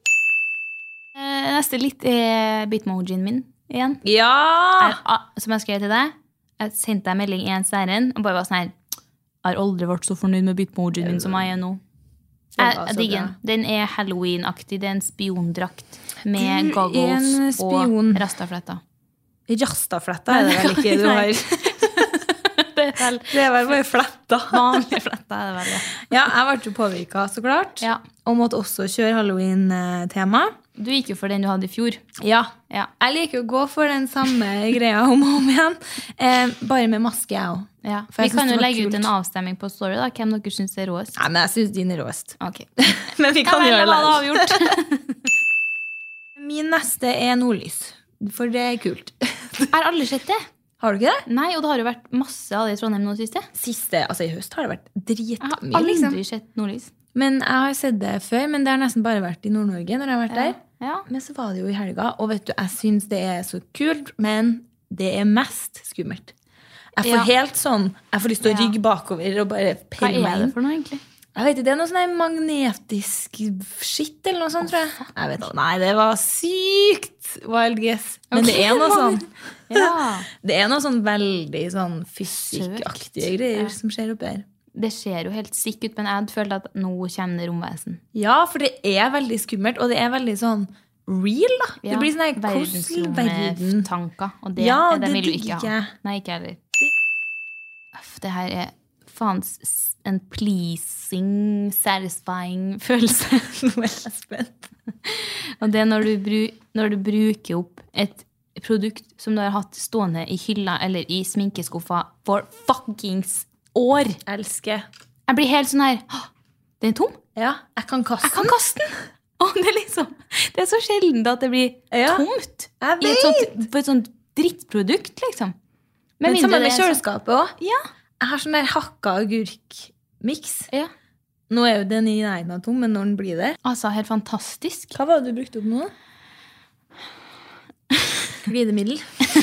Neste litt er bitmojien min igjen. Ja! Jeg, som jeg skrev til deg, jeg sendte deg melding i en særen, og bare var sånn her, jeg har aldri vært så fornøyd med bitmojien min som jeg er nå. Jeg, jeg digger den. Den er Halloween-aktig, det er en spiondrakt med goggles og rastafletter. Rastafletter er det vel ikke du har? Det er vel, det er vel bare fletter. Vanlige fletter er det vel, ja. Ja, jeg ble jo påvirket så klart. Ja. Og måtte også kjøre Halloween-tema. Du gikk jo for den du hadde i fjor. Ja. Ja. Jeg liker å gå for den samme greia om og om igjen. Eh, bare med maske, jeg også. Ja. Vi kan jo legge kult. Ut en avstemming på story, da. Hvem dere synes er råest? Nei, men jeg synes din er råest. Ok. Men vi kan ja, gjøre det avgjort. Min neste er nordlys. For det er kult. Jeg har aldri sett det. Har du ikke det? Nei, og det har jo vært masse av det i Trondheim nå siste. Siste, altså i høst har det vært dritmye. Jeg har aldri liksom. sett nordlys. Men jeg har sett det før, men det har nesten bare vært i Nord-Norge når jeg har vært ja. der. Ja. Men så var det jo i helga, og vet du, jeg synes det er så kult, men det er mest skummelt. Jeg får ja. helt sånn, jeg får lyst til å rygge bakover og bare pelle meg inn. Hva er det for noe egentlig? Jeg vet ikke, det er noe sånn magnetisk shit eller noe sånt, tror jeg. Jeg vet ikke, nei, det var sykt wild guess. Men okay. det er noe sånn, ja. det er noe sånn veldig sånn fysikkaktige greier som skjer oppe her. Det ser jo helt sikk ut, men jeg hadde følt at nå kommer det romvesen. Ja, for det er veldig skummelt, og det er veldig sånn real, da. Ja, det blir sånn her verdensrommet tanker, og det, ja, det, det vil du ikke ha. Jeg. Nei, ikke heller. Det her er faen en pleasing, satisfying følelse. Nå er jeg spent. Og det er når du, bru, når du bruker opp et produkt som du har hatt stående i hylla eller i sminkeskuffa for fuckings år. Elsker. Jeg blir helt sånn her, den er tom? Ja, jeg kan kaste den. Jeg kan kaste den. Og det, er liksom, det er så sjelden at det blir ja, tomt. Jeg vet. I et sånt, for et sånt drittprodukt, liksom. Men, Men sammen med kjøleskapet også. Ja. Jeg har sånn der hakka agurk-mix. Ja. Nå er jo den i nærheten av tom, men når den blir der. Altså, helt fantastisk. Hva var det du brukte opp nå? Glidemiddel.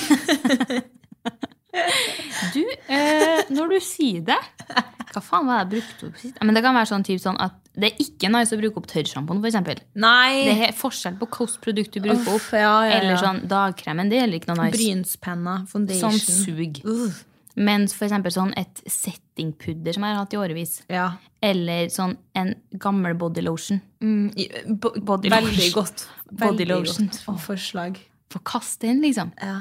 Du, eh, når du sier det, hva faen var det jeg brukte opp sist? Men det kan være sånn, typ sånn at det er ikke nice å bruke opp tørrshampon, for eksempel. Nei. Det er forskjell på hvilket produkt du bruker opp. Uff, ja, ja, ja. Eller sånn dagkremen, det er ikke noe nice. Brynspenna, foundation. Sånn sug. Uh. Men for eksempel sånn et settingpudder som jeg har hatt i årevis. Ja. Eller sånn en gammel body lotion. Mm, bo body veldig lotion. godt. Body veldig lotion. Godt forslag. For kaste inn, liksom. Ja.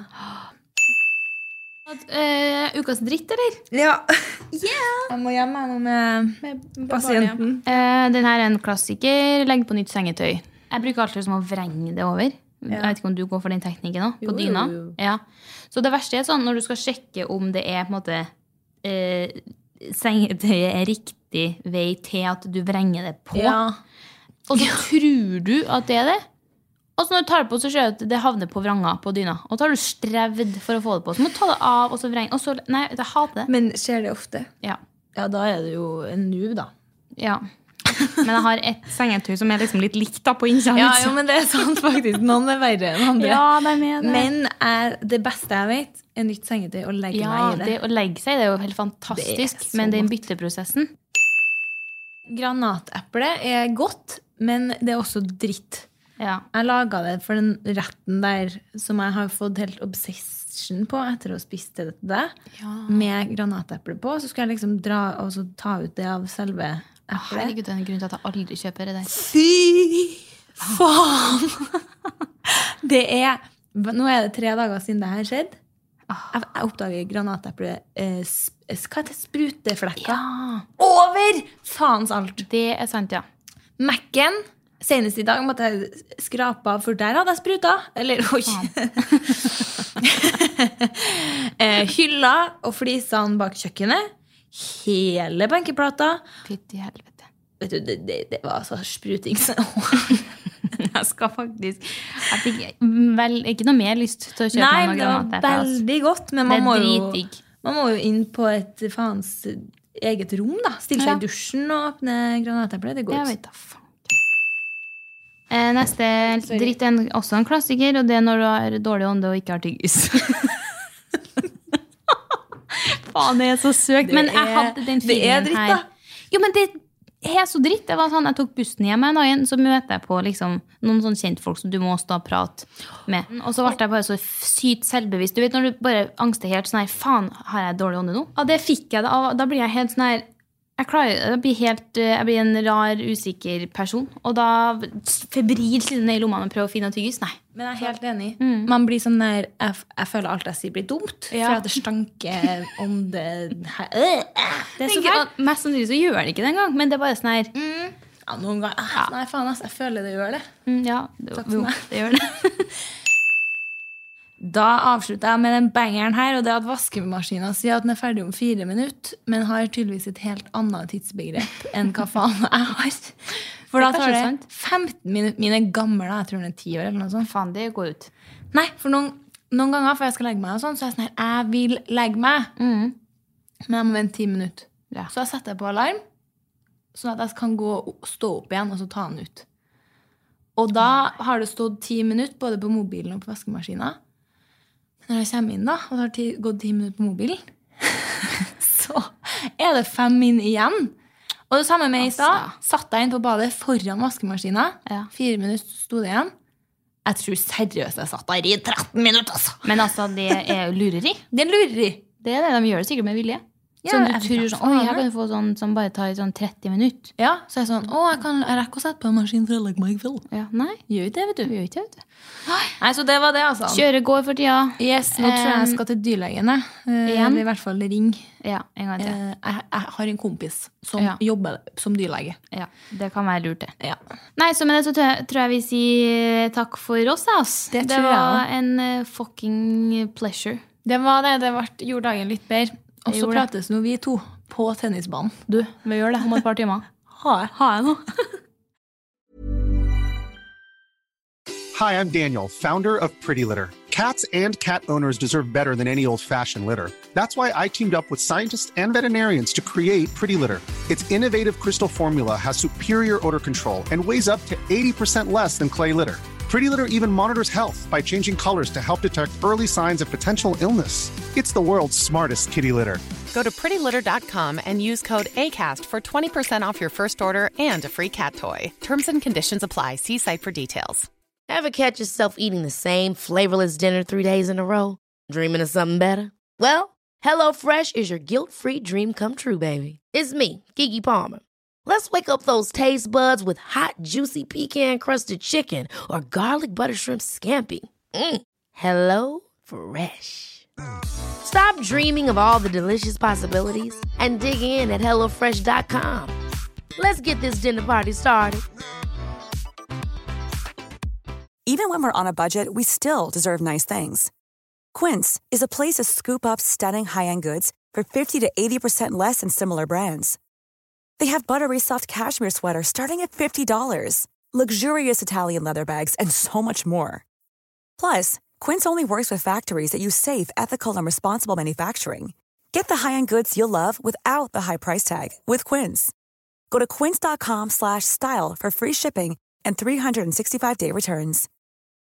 Uh, ukas dritt, eller? Ja. Yeah. Jeg må hjemme nå med, med, med pasienten. Uh, den her er en klassiker. Legg på nytt sengetøy. Jeg bruker alltid som å vrenge det over. Ja. Jeg vet ikke om du går for den teknikken også, på dyna. Jo, jo, jo. Ja. Så det verste er sånn, når du skal sjekke om det er på en måte uh, sengetøyet er riktig vei til at du vrenger det på. Ja. Og så ja. tror du at det er det. Og så når du tar det på, så ser du at det havner på vranga på dyna. Og så har du strevd for å få det på. Så må du ta det av, og så vrenge. Og så, nei, jeg hater det. Men skjer det ofte? Ja. Ja, da er det jo en noob, da. Ja. Men jeg har et sengetøy som er liksom litt likt da på innsiden. Ja, jo, men det er sant faktisk. Noen er verre enn andre. Ja, det er med det. Men er det beste jeg vet, er nytt sengetøy å legge ja, meg i det. det. Å legge seg, det er jo helt fantastisk. Det men den bytteprosessen. Granateple er godt, Men det er også dritt. Ja. Jeg laget det for den retten der som jeg har fått helt obsession på etter å ha spist det, det ja. Med granateple på. Så skal jeg liksom dra og så ta ut det av selve eplet. Herregud, det er en grunn til at jeg aldri kjøper det der. Fy faen! Det er, nå er det tre dager siden det her skjedde. Jeg, jeg oppdager granateple eh, hva heter det? Spruteflekker ja. Over faens alt. Det er sant, ja. Mac-en senest i dag måtte jeg skrape av, for der hadde jeg spruta. Eller, oi. eh, hylla og flisene bak kjøkkenet. Hele benkeplata. Fytti helvete. Vet du, det, det, det var så spruting. Jeg skal faktisk Jeg fikk vel ikke noe mer lyst til å kjøpe Nei, noe granateple. Nei, det var veldig godt, men man må, jo, man må jo inn på et faens eget rom, da. Stille seg ja. I dusjen og åpne granateple. Det går jeg vet da, faen. Neste dritt er en, også en klassiker, og det er når du har dårlig ånde og ikke har tyggis. Faen, det er så søkt. Men jeg hadde den filmen her. Det er dritt, da. Jo, men det er så dritt. Det var sånn, jeg tok bussen hjem en dag, så møter jeg på liksom, noen sånn kjentfolk som du må stå og prate med. Og så ble jeg bare så sykt selvbevisst. Du vet, når du bare angster helt sånn her, faen, har jeg dårlig ånde nå? Ja, det fikk jeg da. Da blir jeg helt sånn her, jeg klarer, jeg blir helt, jeg blir en rar, usikker person. Og da febrilt ned i lommene og prøver å finne noe tyggis. Nei. Men jeg er helt enig. Mm. Man blir sånn der, jeg, jeg føler alt jeg sier blir dumt. Ja. For at det stanker om det her. Det er så fælt. Mest sannsynlig så gjør det ikke det engang, men det er bare sånn her. Mm. Ja, noen ganger. Ja. Nei, faen, altså, jeg føler det gjør det. Mm, ja, det, jo, det gjør det. Da avslutter jeg med den bangeren her, og det at vaskemaskinen sier at den er ferdig om fire minutter, men har tydeligvis et helt annet tidsbegrep enn hva faen jeg har. For da tar det femten minutter. Mine gamle, jeg tror den er ti år eller noe sånt. Faen, det går ut. Nei, for noen, noen ganger før jeg skal legge meg og sånn, så er jeg sånn her, jeg vil legge meg. Mm. Men jeg må vente ti minutter. Ja. Så jeg setter på alarm, sånn at jeg kan gå og stå opp igjen, og så ta den ut. Og da har det stått ti minutter, både på mobilen og på vaskemaskinen. Når jeg kommer inn da, og det har ti, gått ti minutter på mobilen, så er det fem min igjen. Og det samme med i stad. Satt jeg inn på badet foran vaskemaskinen. Ja. Fire minutter stod det igjen. Jeg tror seriøst jeg satt der i tretten minutter. Altså. Men altså, det er jo lureri. Det er lureri. Det er det, de gjør det sikkert med vilje. Ja, sånn du tror sånn, oi, jeg kan få sånn som bare tar sånn tretti minutter. Ja, så er jeg sånn, å, jeg kan jeg rekke å sette på en maskin for å legge meg i kveld. Ja, nei, gjør ikke det, vet du. Gjør ikke det, vet du. Nei, så det var det, altså. Kjøre går for tida. Yes, nå tror jeg jeg skal til dyrlegene. Igjen? I hvert fall ring. Ja, en gang til. Jeg, jeg har en kompis som ja. Jobber som dyrlege. Ja, det kan være lurt det. Ja. Nei, så med det så tror jeg vi sier takk for oss, ass. Det, det var en uh, fucking pleasure. Det var det, det ble, gjorde dagen litt bedre. Og så prates nå vi to på tennisbanen. Du, vi gjør det om et par timer. Ha jeg. Ha jeg nå. Hi, I'm Daniel, founder of Pretty Litter. Cats and cat owners deserve better than any old-fashioned litter. That's why I teamed up with scientists and veterinarians to create Pretty Litter. Its innovative crystal formula has superior odor control and weighs up to eighty percent less than clay litter. Pretty Litter even monitors health by changing colors to help detect early signs of potential illness. It's the world's smartest kitty litter. Go to pretty litter dot com and use code ACAST for twenty percent off your first order and a free cat toy. Terms and conditions apply. See site for details. Ever catch yourself eating the same flavorless dinner three days in a row? Dreaming of something better? Well, HelloFresh is your guilt-free dream come true, baby. It's me, Keke Palmer. Let's wake up those taste buds with hot, juicy pecan-crusted chicken or garlic butter shrimp scampi. Mm. Hello Fresh. Stop dreaming of all the delicious possibilities and dig in at hello fresh dot com. Let's get this dinner party started. Even when we're on a budget, we still deserve nice things. Quince is a place to scoop up stunning high-end goods for fifty to eighty percent less than similar brands. They have buttery soft cashmere sweaters starting at fifty dollars, luxurious Italian leather bags, and so much more. Plus, Quince only works with factories that use safe, ethical, and responsible manufacturing. Get the high-end goods you'll love without the high price tag with Quince. Go to quince dot com slash style for free shipping and three sixty-five day returns.